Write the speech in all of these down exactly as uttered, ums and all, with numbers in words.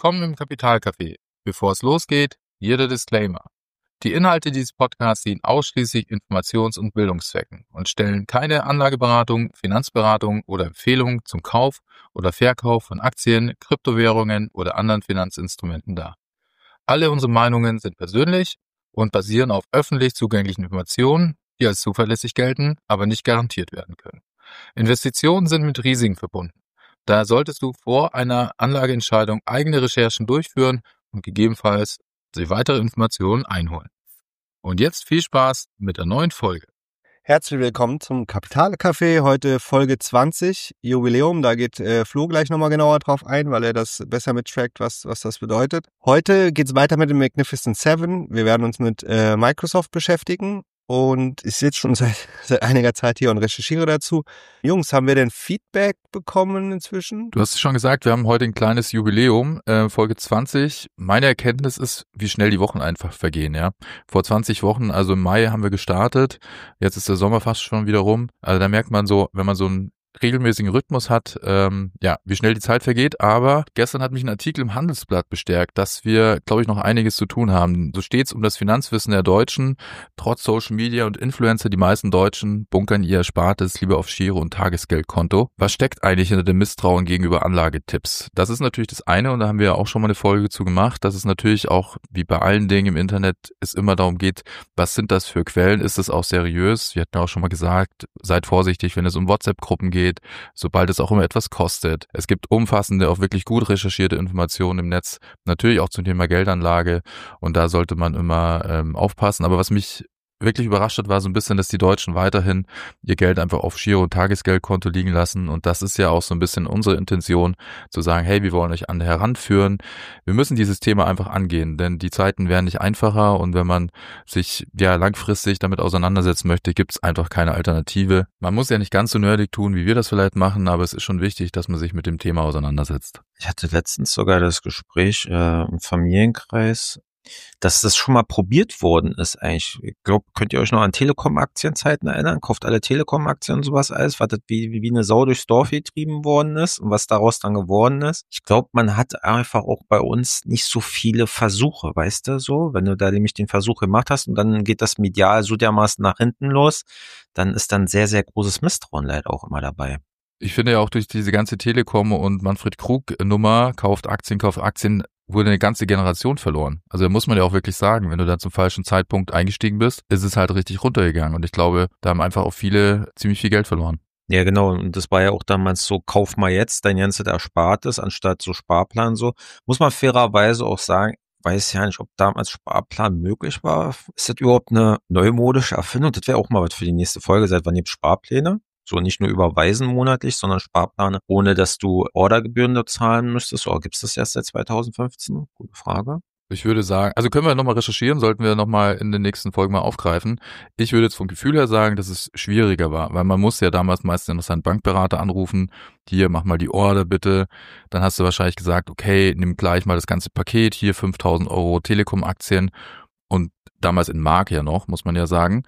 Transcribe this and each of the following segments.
Willkommen im Kapitalcafé. Bevor es losgeht, hier der Disclaimer. Die Inhalte dieses Podcasts dienen ausschließlich Informations- und Bildungszwecken und stellen keine Anlageberatung, Finanzberatung oder Empfehlung zum Kauf oder Verkauf von Aktien, Kryptowährungen oder anderen Finanzinstrumenten dar. Alle unsere Meinungen sind persönlich und basieren auf öffentlich zugänglichen Informationen, die als zuverlässig gelten, aber nicht garantiert werden können. Investitionen sind mit Risiken verbunden. Daher solltest du vor einer Anlageentscheidung eigene Recherchen durchführen und gegebenenfalls sich weitere Informationen einholen. Und jetzt viel Spaß mit der neuen Folge. Herzlich willkommen zum Kapitalcafé, heute Folge zwanzig, Jubiläum. Da geht äh, Flo gleich nochmal genauer drauf ein, weil er das besser mittrackt, was, was das bedeutet. Heute geht's weiter mit dem Magnificent Seven. Wir werden uns mit äh, Microsoft beschäftigen. Und ich sitze schon seit, seit einiger Zeit hier und recherchiere dazu. Jungs, haben wir denn Feedback bekommen inzwischen? Du hast es schon gesagt, wir haben heute ein kleines Jubiläum, äh, Folge zwanzig. Meine Erkenntnis ist, wie schnell die Wochen einfach vergehen, ja. Vor zwanzig Wochen, also im Mai haben wir gestartet. Jetzt ist der Sommer fast schon wieder rum. Also da merkt man so, wenn man so einen regelmäßigen Rhythmus hat, ähm, ja, wie schnell die Zeit vergeht. Aber gestern hat mich ein Artikel im Handelsblatt bestärkt, dass wir, glaube ich, noch einiges zu tun haben. So steht es um das Finanzwissen der Deutschen. Trotz Social Media und Influencer, die meisten Deutschen bunkern ihr Erspartes lieber auf Giro- und Tagesgeldkonto. Was steckt eigentlich hinter dem Misstrauen gegenüber Anlagetipps? Das ist natürlich das eine und da haben wir ja auch schon mal eine Folge zu gemacht, dass es natürlich auch, wie bei allen Dingen im Internet, es immer darum geht, was sind das für Quellen? Ist es auch seriös? Wir hatten ja auch schon mal gesagt, seid vorsichtig, wenn es um WhatsApp-Gruppen geht. Geht, sobald es auch immer etwas kostet. Es gibt umfassende, auch wirklich gut recherchierte Informationen im Netz, natürlich auch zum Thema Geldanlage und da sollte man immer ähm, aufpassen. Aber was mich wirklich überrascht hat, war so ein bisschen, dass die Deutschen weiterhin ihr Geld einfach auf Giro- und Tagesgeldkonto liegen lassen und das ist ja auch so ein bisschen unsere Intention, zu sagen, hey, wir wollen euch an heranführen. Wir müssen dieses Thema einfach angehen, denn die Zeiten werden nicht einfacher und wenn man sich ja langfristig damit auseinandersetzen möchte, gibt es einfach keine Alternative. Man muss ja nicht ganz so nerdig tun, wie wir das vielleicht machen, aber es ist schon wichtig, dass man sich mit dem Thema auseinandersetzt. Ich hatte letztens sogar das Gespräch äh, im Familienkreis, dass das schon mal probiert worden ist eigentlich. Ich glaube, könnt ihr euch noch an Telekom-Aktienzeiten erinnern? Kauft alle Telekom-Aktien und sowas alles, was das wie, wie eine Sau durchs Dorf getrieben worden ist und was daraus dann geworden ist. Ich glaube, man hat einfach auch bei uns nicht so viele Versuche, weißt du, so. Wenn du da nämlich den Versuch gemacht hast und dann geht das medial so dermaßen nach hinten los, dann ist dann sehr, sehr großes Misstrauen leider auch immer dabei. Ich finde ja auch durch diese ganze Telekom und Manfred Krug Nummer, kauft Aktien, kauft Aktien, wurde eine ganze Generation verloren. Also da muss man ja auch wirklich sagen, wenn du da zum falschen Zeitpunkt eingestiegen bist, ist es halt richtig runtergegangen. Und ich glaube, da haben einfach auch viele ziemlich viel Geld verloren. Ja, genau. Und das war ja auch damals so, kauf mal jetzt dein ganzes Erspartes, anstatt so Sparplan so. Muss man fairerweise auch sagen, weiß ja nicht, ob damals Sparplan möglich war. Ist das überhaupt eine neumodische Erfindung? Das wäre auch mal was für die nächste Folge. Seit wann gibt es Sparpläne? So nicht nur überweisen monatlich, sondern Sparpläne, ohne dass du Ordergebühren da zahlen müsstest. Oder gibt es das erst seit zweitausendfünfzehn? Gute Frage. Ich würde sagen, also können wir nochmal recherchieren, sollten wir nochmal in den nächsten Folgen mal aufgreifen. Ich würde jetzt vom Gefühl her sagen, dass es schwieriger war, weil man muss ja damals meistens noch seinen Bankberater anrufen. Hier, mach mal die Order bitte. Dann hast du wahrscheinlich gesagt, okay, nimm gleich mal das ganze Paket. Hier fünftausend Euro Telekom-Aktien und damals in Mark ja noch, muss man ja sagen.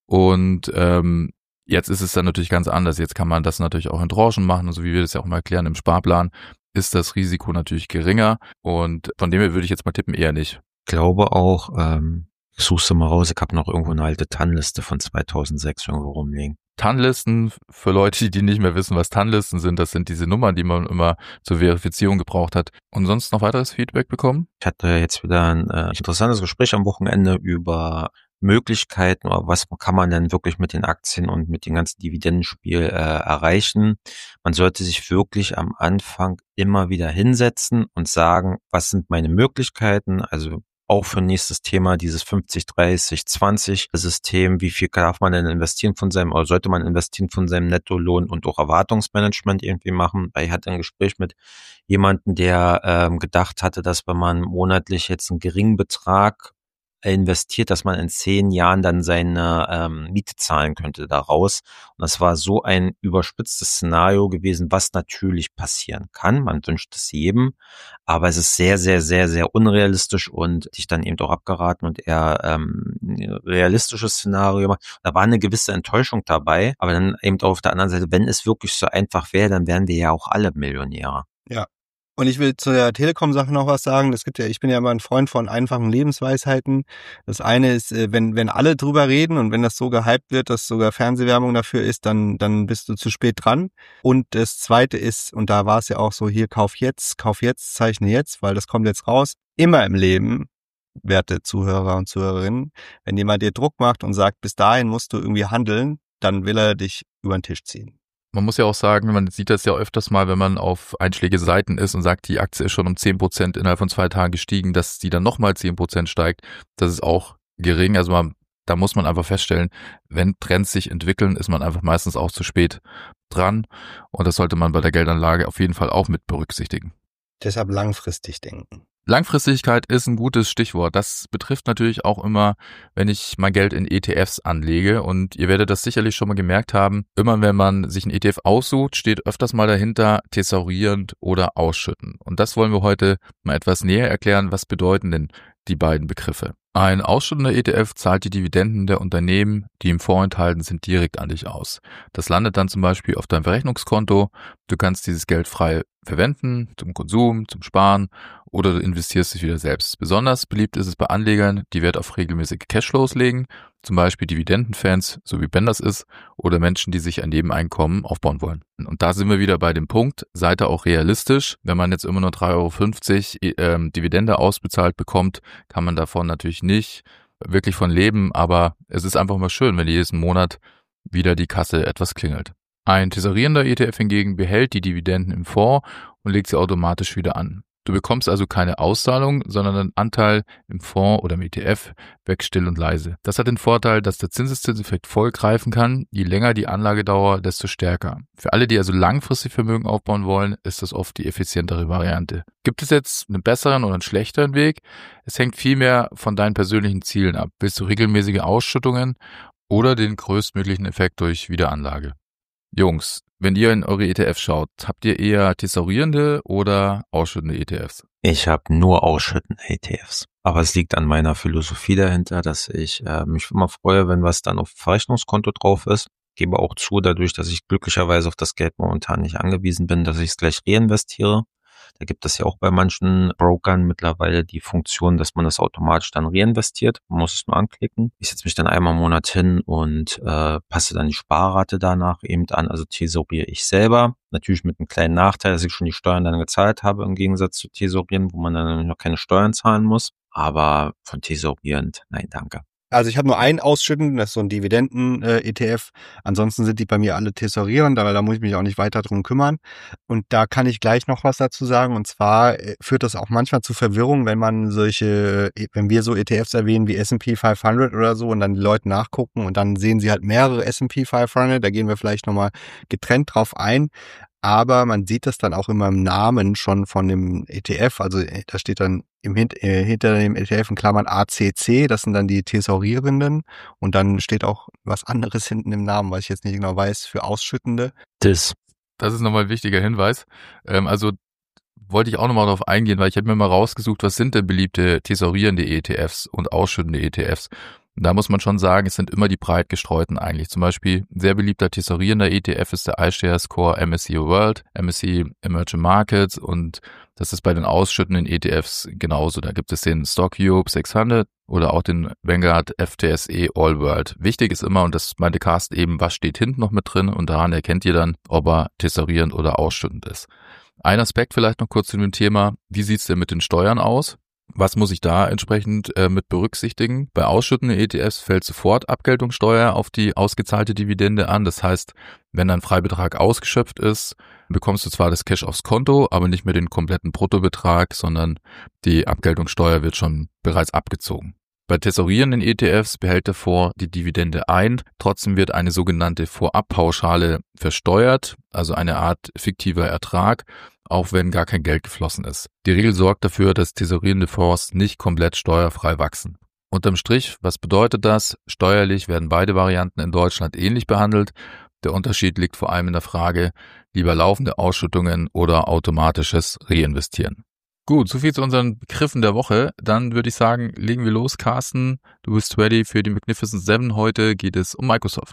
Und ähm, jetzt ist es dann natürlich ganz anders. Jetzt kann man das natürlich auch in Tranchen machen, und so wie wir das ja auch mal erklären im Sparplan, ist das Risiko natürlich geringer und von dem her würde ich jetzt mal tippen, eher nicht. Ich glaube auch, ähm, ich such's mal raus, ich habe noch irgendwo eine alte T A N-Liste von zweitausendsechs irgendwo rumliegen. T A N-Listen, für Leute, die nicht mehr wissen, was T A N-Listen sind, das sind diese Nummern, die man immer zur Verifizierung gebraucht hat. Und sonst noch weiteres Feedback bekommen? Ich hatte jetzt wieder ein äh, interessantes Gespräch am Wochenende über Möglichkeiten oder was kann man denn wirklich mit den Aktien und mit dem ganzen Dividendenspiel äh, erreichen. Man sollte sich wirklich am Anfang immer wieder hinsetzen und sagen, was sind meine Möglichkeiten, also auch für nächstes Thema dieses fünfzig, dreißig, zwanzig System, wie viel darf man denn investieren von seinem, oder sollte man investieren von seinem Nettolohn und auch Erwartungsmanagement irgendwie machen. Weil ich hatte ein Gespräch mit jemandem, der ähm, gedacht hatte, dass wenn man monatlich jetzt einen geringen Betrag investiert, dass man in zehn Jahren dann seine ähm, Miete zahlen könnte daraus. Und das war so ein überspitztes Szenario gewesen, was natürlich passieren kann. Man wünscht es jedem, aber es ist sehr, sehr, sehr, sehr unrealistisch und ich dann eben auch abgeraten und eher ähm, ein realistisches Szenario gemacht. Da war eine gewisse Enttäuschung dabei, aber dann eben auch auf der anderen Seite, wenn es wirklich so einfach wäre, dann wären wir ja auch alle Millionäre. Ja. Und ich will zu der Telekom-Sache noch was sagen. Das gibt ja, ich bin ja immer ein Freund von einfachen Lebensweisheiten. Das eine ist, wenn, wenn alle drüber reden und wenn das so gehypt wird, dass sogar Fernsehwerbung dafür ist, dann, dann bist du zu spät dran. Und das zweite ist, und da war es ja auch so, hier, kauf jetzt, kauf jetzt, zeichne jetzt, weil das kommt jetzt raus. Immer im Leben, werte Zuhörer und Zuhörerinnen, wenn jemand dir Druck macht und sagt, bis dahin musst du irgendwie handeln, dann will er dich über den Tisch ziehen. Man muss ja auch sagen, man sieht das ja öfters mal, wenn man auf einschlägige Seiten ist und sagt, die Aktie ist schon um zehn Prozent innerhalb von zwei Tagen gestiegen, dass die dann nochmal zehn Prozent steigt. Das ist auch gering. Also man, da muss man einfach feststellen, wenn Trends sich entwickeln, ist man einfach meistens auch zu spät dran. Und das sollte man bei der Geldanlage auf jeden Fall auch mit berücksichtigen. Deshalb langfristig denken. Langfristigkeit ist ein gutes Stichwort. Das betrifft natürlich auch immer, wenn ich mein Geld in E T Fs anlege. Und ihr werdet das sicherlich schon mal gemerkt haben. Immer wenn man sich einen E T F aussucht, steht öfters mal dahinter thesaurierend oder ausschütten. Und das wollen wir heute mal etwas näher erklären. Was bedeuten denn die beiden Begriffe? Ein ausschüttender E T F zahlt die Dividenden der Unternehmen, die im Fonds enthalten sind, direkt an dich aus. Das landet dann zum Beispiel auf deinem Verrechnungskonto. Du kannst dieses Geld frei verwenden, zum Konsum, zum Sparen oder du investierst es wieder selbst. Besonders beliebt ist es bei Anlegern, die Wert auf regelmäßige Cashflows legen, zum Beispiel Dividendenfans, so wie Ben das ist, oder Menschen, die sich ein Nebeneinkommen aufbauen wollen. Und da sind wir wieder bei dem Punkt, seid ihr auch realistisch. Wenn man jetzt immer nur drei Euro fünfzig ähm, Dividende ausbezahlt bekommt, kann man davon natürlich nicht wirklich von leben, aber es ist einfach mal schön, wenn jedes Monat wieder die Kasse etwas klingelt. Ein tesorierender E T F hingegen behält die Dividenden im Fonds und legt sie automatisch wieder an. Du bekommst also keine Auszahlung, sondern einen Anteil im Fonds oder im E T F, weg still und leise. Das hat den Vorteil, dass der Zinseszinseffekt voll greifen kann. Je länger die Anlagedauer, desto stärker. Für alle, die also langfristig Vermögen aufbauen wollen, ist das oft die effizientere Variante. Gibt es jetzt einen besseren oder einen schlechteren Weg? Es hängt vielmehr von deinen persönlichen Zielen ab. Willst du regelmäßige Ausschüttungen oder den größtmöglichen Effekt durch Wiederanlage? Jungs, wenn ihr in eure E T Fs schaut, habt ihr eher tesaurierende oder ausschüttende E T Fs? Ich habe nur ausschüttende E T Fs. Aber es liegt an meiner Philosophie dahinter, dass ich äh, mich immer freue, wenn was dann auf Verrechnungskonto drauf ist. Gebe auch zu, dadurch, dass ich glücklicherweise auf das Geld momentan nicht angewiesen bin, dass ich es gleich reinvestiere. Da gibt es ja auch bei manchen Brokern mittlerweile die Funktion, dass man das automatisch dann reinvestiert. Man muss es nur anklicken. Ich setze mich dann einmal im Monat hin und äh, passe dann die Sparrate danach eben an. Also tesoriere ich selber. Natürlich mit einem kleinen Nachteil, dass ich schon die Steuern dann gezahlt habe, im Gegensatz zu tesorieren, wo man dann noch keine Steuern zahlen muss. Aber von tesorierend, nein, danke. Also ich habe nur einen ausschütten, das ist so ein Dividenden-E T F. Ansonsten sind die bei mir alle tesorierend, aber da muss ich mich auch nicht weiter drum kümmern. Und da kann ich gleich noch was dazu sagen. Und zwar führt das auch manchmal zu Verwirrung, wenn man solche, wenn wir so E T Fs erwähnen wie S and P fünfhundert oder so und dann die Leute nachgucken und dann sehen sie halt mehrere S and P fünfhundert. Da gehen wir vielleicht nochmal getrennt drauf ein. Aber man sieht das dann auch immer im Namen schon von dem E T F. Also da steht dann im Hint, äh, hinter dem E T F in Klammern A C C. Das sind dann die Tesorierenden. Und dann steht auch was anderes hinten im Namen, was ich jetzt nicht genau weiß, für Ausschüttende. Das. Das ist nochmal ein wichtiger Hinweis. Ähm, also wollte ich auch nochmal darauf eingehen, weil ich habe mir mal rausgesucht, was sind denn beliebte tesorierende E T Fs und ausschüttende E T Fs. Und da muss man schon sagen, es sind immer die breit gestreuten eigentlich. Zum Beispiel ein sehr beliebter tesorierender E T F ist der iShares Core M S C I World, M S C I Emerging Markets und das ist bei den ausschüttenden E T Fs genauso. Da gibt es den Stock Europe sechshundert oder auch den Vanguard F T S E All World. Wichtig ist immer, und das meinte Carsten eben, was steht hinten noch mit drin und daran erkennt ihr dann, ob er tesorierend oder ausschüttend ist. Ein Aspekt vielleicht noch kurz zu dem Thema, wie sieht's denn mit den Steuern aus? Was muss ich da entsprechend äh, mit berücksichtigen? Bei ausschüttenden E T Fs fällt sofort Abgeltungssteuer auf die ausgezahlte Dividende an. Das heißt, wenn ein Freibetrag ausgeschöpft ist, bekommst du zwar das Cash aufs Konto, aber nicht mehr den kompletten Bruttobetrag, sondern die Abgeltungssteuer wird schon bereits abgezogen. Bei tesorierenden E T Fs behält der Fonds die Dividende ein, trotzdem wird eine sogenannte Vorabpauschale versteuert, also eine Art fiktiver Ertrag, auch wenn gar kein Geld geflossen ist. Die Regel sorgt dafür, dass tesorierende Fonds nicht komplett steuerfrei wachsen. Unterm Strich, was bedeutet das? Steuerlich werden beide Varianten in Deutschland ähnlich behandelt. Der Unterschied liegt vor allem in der Frage, lieber laufende Ausschüttungen oder automatisches Reinvestieren. Gut, soviel zu unseren Begriffen der Woche. Dann würde ich sagen, legen wir los, Carsten. Du bist ready für die Magnificent Seven. Heute geht es um Microsoft.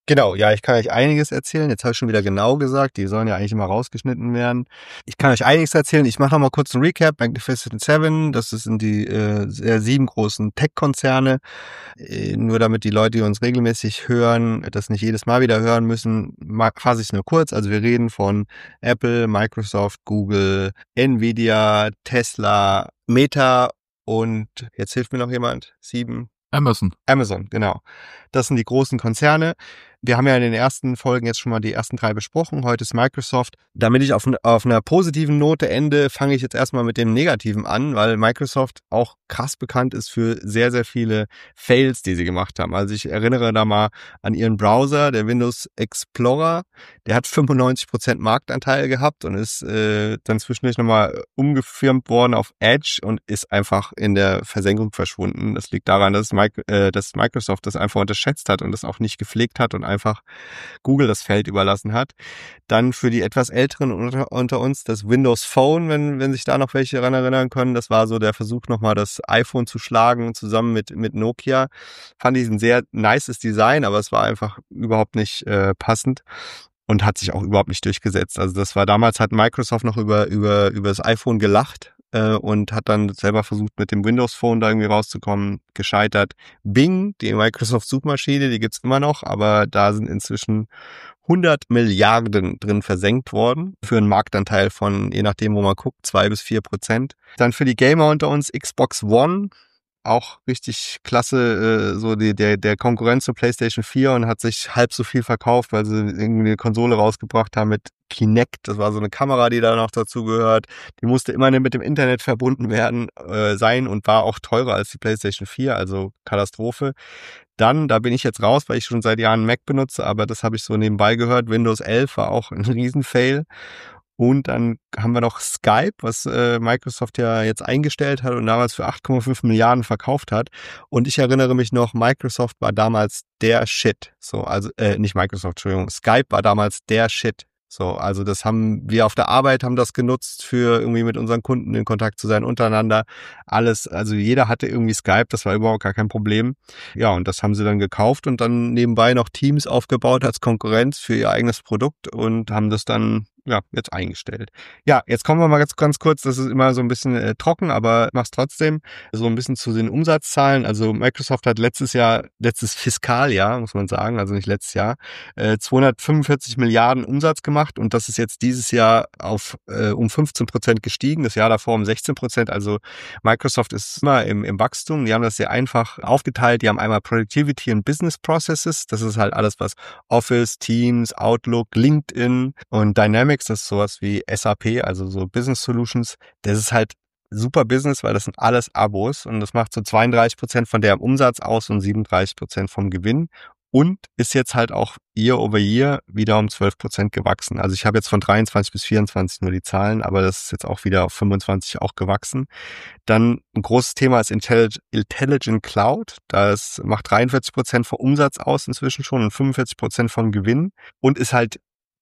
Genau, ja, ich kann euch einiges erzählen. Jetzt habe ich schon wieder genau gesagt, die sollen ja eigentlich immer rausgeschnitten werden. Ich kann euch einiges erzählen. Ich mache noch mal kurz einen Recap. Magnificent Seven, das sind die äh, sieben großen Tech-Konzerne. Äh, nur damit die Leute, die uns regelmäßig hören, das nicht jedes Mal wieder hören müssen, fasse ich es nur kurz. Also wir reden von Apple, Microsoft, Google, Nvidia, Tesla, Meta und jetzt hilft mir noch jemand, sieben. Amazon. Amazon, genau. Das sind die großen Konzerne. Wir haben ja in den ersten Folgen jetzt schon mal die ersten drei besprochen. Heute ist Microsoft. Damit ich auf, auf einer positiven Note ende, fange ich jetzt erstmal mit dem Negativen an, weil Microsoft auch krass bekannt ist für sehr, sehr viele Fails, die sie gemacht haben. Also ich erinnere da mal an ihren Browser, der Windows Explorer. Der hat fünfundneunzig Prozent Marktanteil gehabt und ist äh, dann zwischendurch nochmal umgefirmt worden auf Edge und ist einfach in der Versenkung verschwunden. Das liegt daran, dass, Mike, äh, dass Microsoft das einfach unterschätzt hat und das auch nicht gepflegt hat und einfach Google das Feld überlassen hat. Dann für die etwas Älteren unter, unter uns das Windows Phone, wenn, wenn sich da noch welche daran erinnern können. Das war so der Versuch, nochmal das iPhone zu schlagen, zusammen mit, mit Nokia. Fand ich ein sehr nices Design, aber es war einfach überhaupt nicht äh, passend und hat sich auch überhaupt nicht durchgesetzt. Also das war damals, hat Microsoft noch über, über, über das iPhone gelacht und hat dann selber versucht, mit dem Windows Phone da irgendwie rauszukommen, gescheitert. Bing, die Microsoft-Suchmaschine, die gibt's immer noch, aber da sind inzwischen hundert Milliarden drin versenkt worden für einen Marktanteil von, je nachdem, wo man guckt, zwei bis vier Prozent. Dann für die Gamer unter uns Xbox One, auch richtig klasse, äh, so die, der, der Konkurrent zur PlayStation vier und hat sich halb so viel verkauft, weil sie irgendwie eine Konsole rausgebracht haben mit Kinect. Das war so eine Kamera, die da noch dazu gehört. Die musste immer mit dem Internet verbunden werden, äh, sein und war auch teurer als die PlayStation vier, also Katastrophe. Dann, da bin ich jetzt raus, weil ich schon seit Jahren Mac benutze, aber das habe ich so nebenbei gehört. Windows elf war auch ein Riesenfail. Und dann haben wir noch Skype, was äh, Microsoft ja jetzt eingestellt hat und damals für acht Komma fünf Milliarden verkauft hat. Und ich erinnere mich noch, Microsoft war damals der Shit. So, also äh, nicht Microsoft, Entschuldigung, Skype war damals der Shit. So, also das haben wir auf der Arbeit haben das genutzt, für irgendwie mit unseren Kunden in Kontakt zu sein, untereinander. Alles, also jeder hatte irgendwie Skype, das war überhaupt gar kein Problem. Ja, und das haben sie dann gekauft und dann nebenbei noch Teams aufgebaut als Konkurrenz für ihr eigenes Produkt und haben das dann ja, jetzt eingestellt. Ja, jetzt kommen wir mal ganz, ganz kurz, das ist immer so ein bisschen äh, trocken, aber mach's trotzdem, so ein bisschen zu den Umsatzzahlen. Also Microsoft hat letztes Jahr, letztes Fiskaljahr, muss man sagen, also nicht letztes Jahr, äh, zweihundertfünfundvierzig Milliarden Umsatz gemacht und das ist jetzt dieses Jahr auf äh, um fünfzehn Prozent gestiegen, das Jahr davor um sechzehn Prozent. Also Microsoft ist immer im, im Wachstum, die haben das sehr einfach aufgeteilt, die haben einmal Productivity und Business Processes, das ist halt alles, was Office, Teams, Outlook, LinkedIn und Dynamics, das ist sowas wie S A P, also so Business Solutions. Das ist halt super Business, weil das sind alles Abos und das macht so zweiunddreißig Prozent von deren Umsatz aus und siebenunddreißig Prozent vom Gewinn und ist jetzt halt auch year over year wieder um zwölf Prozent gewachsen. Also ich habe jetzt von dreiundzwanzig bis vierundzwanzig nur die Zahlen, aber das ist jetzt auch wieder auf fünfundzwanzig auch gewachsen. Dann ein großes Thema ist Intelligent Cloud. Das macht dreiundvierzig Prozent vom Umsatz aus inzwischen schon und fünfundvierzig Prozent vom Gewinn und ist halt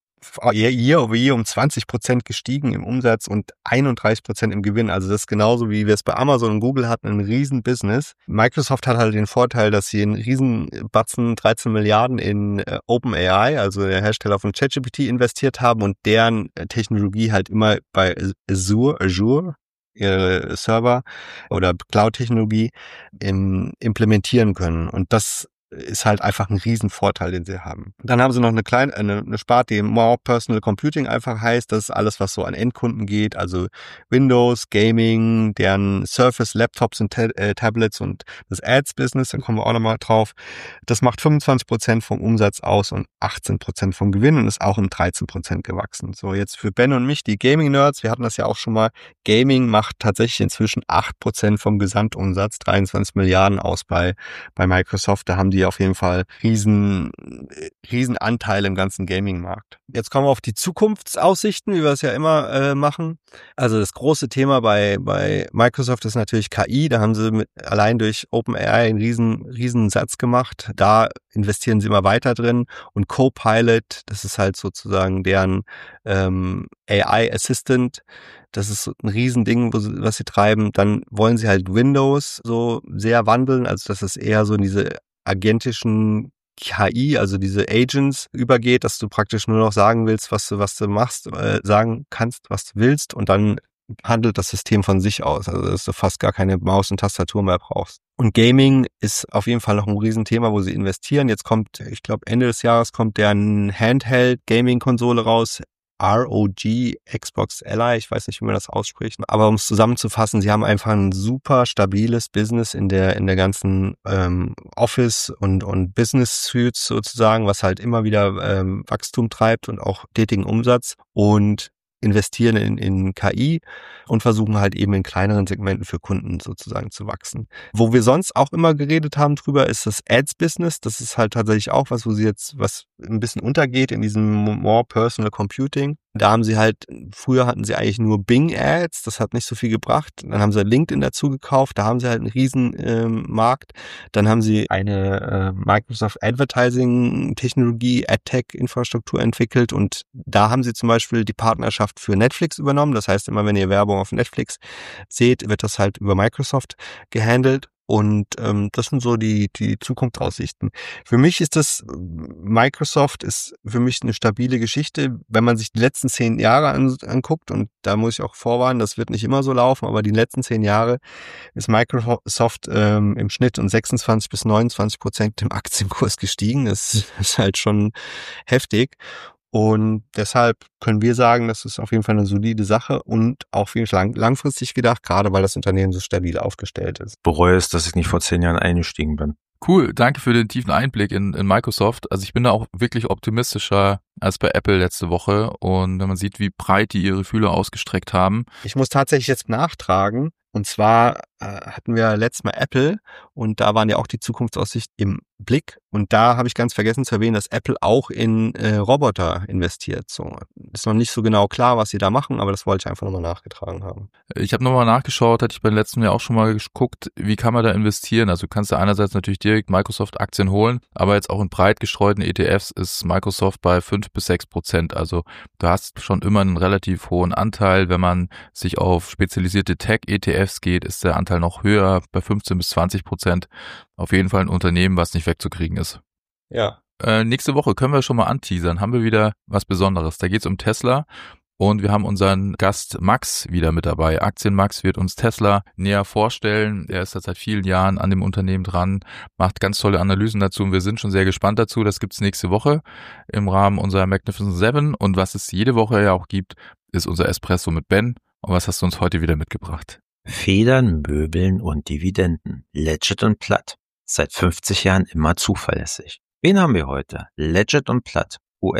year over year um zwanzig Prozent gestiegen im Umsatz und einunddreißig Prozent im Gewinn. Also das ist genauso, wie wir es bei Amazon und Google hatten, ein riesen Business. Microsoft hat halt den Vorteil, dass sie einen riesen Batzen dreizehn Milliarden in äh, OpenAI, also der Hersteller von ChatGPT, investiert haben und deren äh, Technologie halt immer bei Azure, Azure ihre Server oder Cloud-Technologie im, implementieren können. Und das ist halt einfach ein Riesenvorteil, den sie haben. Dann haben sie noch eine kleine, eine, eine Sparte, die More Personal Computing einfach heißt. Das ist alles, was so an Endkunden geht. Also Windows, Gaming, deren Surface, Laptops und Ta- äh, Tablets und das Ads-Business, da kommen wir auch nochmal drauf. Das macht fünfundzwanzig Prozent vom Umsatz aus und achtzehn Prozent vom Gewinn und ist auch um dreizehn Prozent gewachsen. So, jetzt für Ben und mich, die Gaming-Nerds, wir hatten das ja auch schon mal. Gaming macht tatsächlich inzwischen acht Prozent vom Gesamtumsatz, dreiundzwanzig Milliarden aus bei, bei Microsoft. Da haben die auf jeden Fall riesen, riesen Anteil im ganzen Gaming-Markt. Jetzt kommen wir auf die Zukunftsaussichten, wie wir es ja immer äh, machen. Also das große Thema bei bei Microsoft ist natürlich K I. Da haben sie mit, allein durch OpenAI einen riesen, riesen Satz gemacht. Da investieren sie immer weiter drin. Und Copilot, das ist halt sozusagen deren ähm, A I Assistant. Das ist ein Riesending, was sie treiben. Dann wollen sie halt Windows so sehr wandeln. Also das ist eher so in diese agentischen K I, also diese Agents, übergeht, dass du praktisch nur noch sagen willst, was du, was du machst, äh, sagen kannst, was du willst und dann handelt das System von sich aus, also dass du fast gar keine Maus und Tastatur mehr brauchst. Und Gaming ist auf jeden Fall noch ein Riesenthema, wo sie investieren. Jetzt kommt, ich glaube Ende des Jahres kommt deren Handheld-Gaming-Konsole raus, R O G, Xbox Ally, ich weiß nicht, wie man das ausspricht. Aber um es zusammenzufassen, sie haben einfach ein super stabiles Business in der in der ganzen ähm, Office- und und Business-Suites sozusagen, was halt immer wieder ähm, Wachstum treibt und auch stetigen Umsatz und investieren in, in K I und versuchen halt eben in kleineren Segmenten für Kunden sozusagen zu wachsen. Wo wir sonst auch immer geredet haben drüber, ist das Ads-Business. Das ist halt tatsächlich auch was, wo sie jetzt, was ein bisschen untergeht in diesem More Personal Computing. Da haben sie halt, früher hatten sie eigentlich nur Bing-Ads, das hat nicht so viel gebracht. Dann haben sie LinkedIn dazu gekauft, da haben sie halt einen riesen ähm, Markt. Dann haben sie eine äh, Microsoft Advertising-Technologie, AdTech-Infrastruktur entwickelt und da haben sie zum Beispiel die Partnerschaft für Netflix übernommen. Das heißt, immer wenn ihr Werbung auf Netflix seht, wird das halt über Microsoft gehandelt. Und ähm, das sind so die die Zukunftsaussichten. Für mich ist das, Microsoft ist für mich eine stabile Geschichte, wenn man sich die letzten zehn Jahre an, anguckt, und da muss ich auch vorwarnen, das wird nicht immer so laufen, aber die letzten zehn Jahre ist Microsoft ähm, im Schnitt um sechsundzwanzig bis neunundzwanzig Prozent im Aktienkurs gestiegen. Das ist halt schon heftig. Und deshalb können wir sagen, das ist auf jeden Fall eine solide Sache und auch viel lang, langfristig gedacht, gerade weil das Unternehmen so stabil aufgestellt ist. Bereue es, dass ich nicht vor zehn Jahren eingestiegen bin. Cool, danke für den tiefen Einblick in, in Microsoft. Also ich bin da auch wirklich optimistischer als bei Apple letzte Woche. Und wenn man sieht, wie breit die ihre Fühler ausgestreckt haben. Ich muss tatsächlich jetzt nachtragen. Und zwar äh, hatten wir letztes Mal Apple und da waren ja auch die Zukunftsaussichten im Blick. Und da habe ich ganz vergessen zu erwähnen, dass Apple auch in äh, Roboter investiert. So ist noch nicht so genau klar, was sie da machen, aber das wollte ich einfach nochmal nachgetragen haben. Ich habe nochmal nachgeschaut, hatte ich beim letzten Jahr auch schon mal geguckt, wie kann man da investieren. Also du kannst da einerseits natürlich direkt Microsoft-Aktien holen, aber jetzt auch in breit gestreuten E T Fs ist Microsoft bei fünf bis sechs Prozent. Also du hast schon immer einen relativ hohen Anteil. Wenn man sich auf spezialisierte Tech-E T Fs geht, ist der Anteil noch höher, bei fünfzehn bis zwanzig Prozent. Auf jeden Fall ein Unternehmen, was nicht wegzukriegen ist. Ja. Äh, nächste Woche können wir schon mal anteasern, haben wir wieder was Besonderes. Da geht es um Tesla und wir haben unseren Gast Max wieder mit dabei. Aktienmax wird uns Tesla näher vorstellen. Er ist seit vielen Jahren an dem Unternehmen dran, macht ganz tolle Analysen dazu und wir sind schon sehr gespannt dazu. Das gibt's nächste Woche im Rahmen unserer Magnificent Seven und was es jede Woche ja auch gibt, ist unser Espresso mit Ben. Und was hast du uns heute wieder mitgebracht? Federn, Möbeln und Dividenden. Legit und Platt. Seit fünfzig Jahren immer zuverlässig. Wen haben wir heute? Legit und Platt. U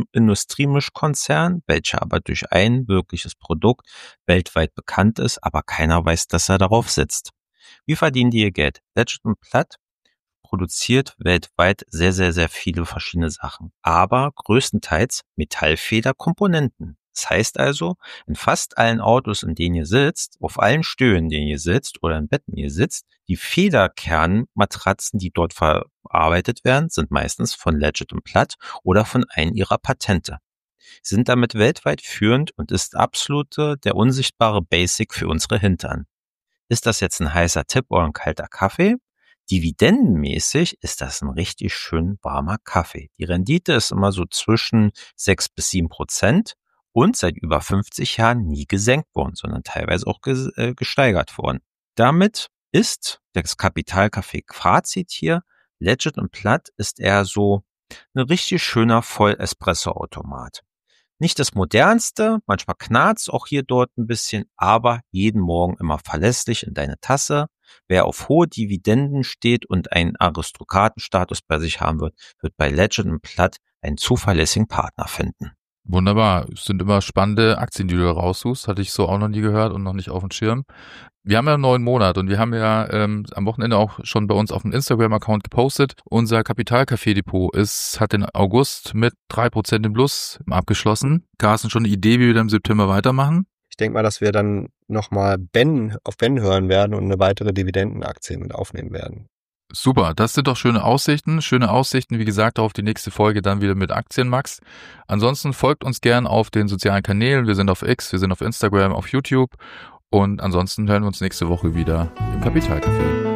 S-Industriemischkonzern, welcher aber durch ein wirkliches Produkt weltweit bekannt ist, aber keiner weiß, dass er darauf sitzt. Wie verdienen die ihr Geld? Legit und Platt produziert weltweit sehr, sehr, sehr viele verschiedene Sachen, aber größtenteils Metallfederkomponenten. Das heißt also, in fast allen Autos, in denen ihr sitzt, auf allen Stühlen, in denen ihr sitzt oder in Betten, in denen ihr sitzt, die Federkernmatratzen, die dort verarbeitet werden, sind meistens von Legit und Platt oder von einem ihrer Patente. Sind damit weltweit führend und ist absolute, der unsichtbare Basic für unsere Hintern. Ist das jetzt ein heißer Tipp oder ein kalter Kaffee? Dividendenmäßig ist das ein richtig schön warmer Kaffee. Die Rendite ist immer so zwischen sechs bis sieben Prozent. Und seit über fünfzig Jahren nie gesenkt worden, sondern teilweise auch gesteigert worden. Damit ist das Kapitalcafé-Fazit hier, Legit und Platt ist eher so ein richtig schöner Voll-Espresso-Automat. Nicht das modernste, manchmal knarzt auch hier dort ein bisschen, aber jeden Morgen immer verlässlich in deine Tasse. Wer auf hohe Dividenden steht und einen Aristokratenstatus bei sich haben wird, wird bei Legit und Platt einen zuverlässigen Partner finden. Wunderbar. Es sind immer spannende Aktien, die du raussuchst. Hatte ich so auch noch nie gehört und noch nicht auf dem Schirm. Wir haben ja einen neuen Monat und wir haben ja ähm, am Wochenende auch schon bei uns auf dem Instagram-Account gepostet. Unser Kapitalcafé-Depot ist, hat den August mit drei Prozent im Plus abgeschlossen. Carsten, schon eine Idee, wie wir dann im September weitermachen? Ich denke mal, dass wir dann nochmal Ben auf Ben hören werden und eine weitere Dividendenaktie mit aufnehmen werden. Super, das sind doch schöne Aussichten. Schöne Aussichten, wie gesagt, auf die nächste Folge dann wieder mit Aktienmax. Ansonsten folgt uns gern auf den sozialen Kanälen. Wir sind auf X, wir sind auf Instagram, auf YouTube. Und ansonsten hören wir uns nächste Woche wieder im Kapitalcafé.